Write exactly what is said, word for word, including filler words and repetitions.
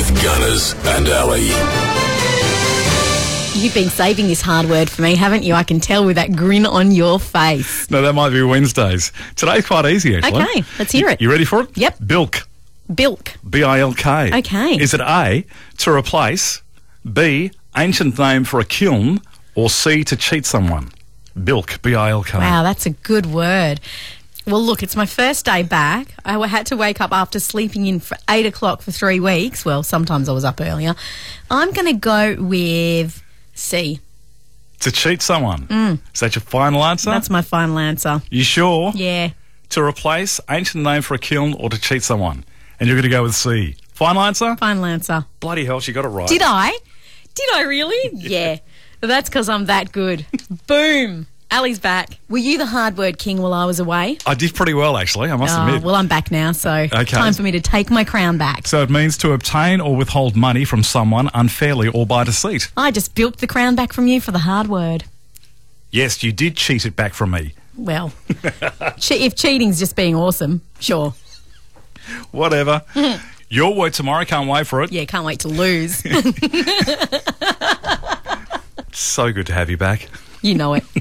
with Gunners and Ali. You've been saving this hard word for me, haven't you? I can tell with that grin on your face. No, that might be Wednesdays. Today's quite easy, actually. Okay, let's hear it. You ready for it? Yep. Bilk. Bilk. B I L K. Okay. Is it A, to replace, B, ancient name for a kiln, or C, to cheat someone? Bilk, B I L K. Wow, that's a good word. Well, look, it's my first day back. I had to wake up after sleeping in for eight o'clock for three weeks. Well, sometimes I was up earlier. I'm going to go with C. To cheat someone? Mm. Is that your final answer? That's my final answer. You sure? Yeah. To replace, ancient name for a kiln, or to cheat someone? And you're going to go with C. Final answer? Final answer. Bloody hell, she got it right. Did I? Did I really? Yeah. That's because I'm that good. Boom. Ali's back. Were you the hard word king while I was away? I did pretty well, actually, I must Oh, admit. well, I'm back now, so Okay. time for me to take my crown back. So it means to obtain or withhold money from someone unfairly or by deceit. I just bilked the crown back from you for the hard word. Yes, you did cheat it back from me. Well, che- if cheating's just being awesome, sure. Whatever. Your word tomorrow, can't wait for it. Yeah, can't wait to lose. So good to have you back. You know it.